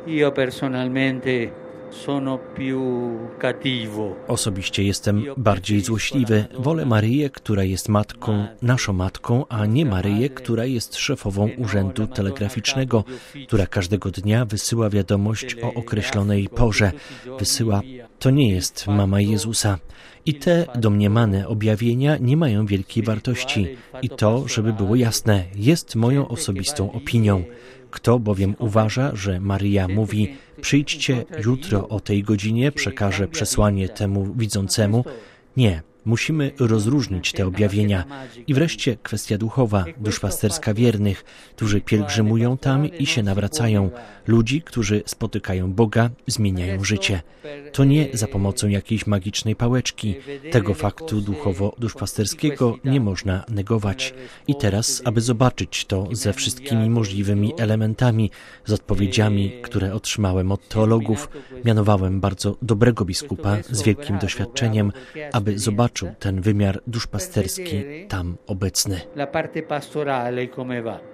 Io personalmente sono più cattivo. Osobiście jestem bardziej złośliwy. Wolę Maryję, która jest matką, naszą matką, a nie Maryję, która jest szefową urzędu telegraficznego, która każdego dnia wysyła wiadomość o określonej porze. To nie jest mama Jezusa. I te domniemane objawienia nie mają wielkiej wartości. I to, żeby było jasne, jest moją osobistą opinią. Kto bowiem uważa, że Maryja mówi: przyjdźcie jutro o tej godzinie, przekażę przesłanie temu widzącemu. Nie, musimy rozróżnić te objawienia. I wreszcie kwestia duchowa, duszpasterska wiernych, którzy pielgrzymują tam i się nawracają. Ludzi, którzy spotykają Boga, zmieniają życie. To nie za pomocą jakiejś magicznej pałeczki. Tego faktu duchowo-duszpasterskiego nie można negować. I teraz, aby zobaczyć to ze wszystkimi możliwymi elementami, z odpowiedziami, które otrzymałem od teologów, mianowałem bardzo dobrego biskupa z wielkim doświadczeniem, aby zobaczył ten wymiar duszpasterski tam obecny.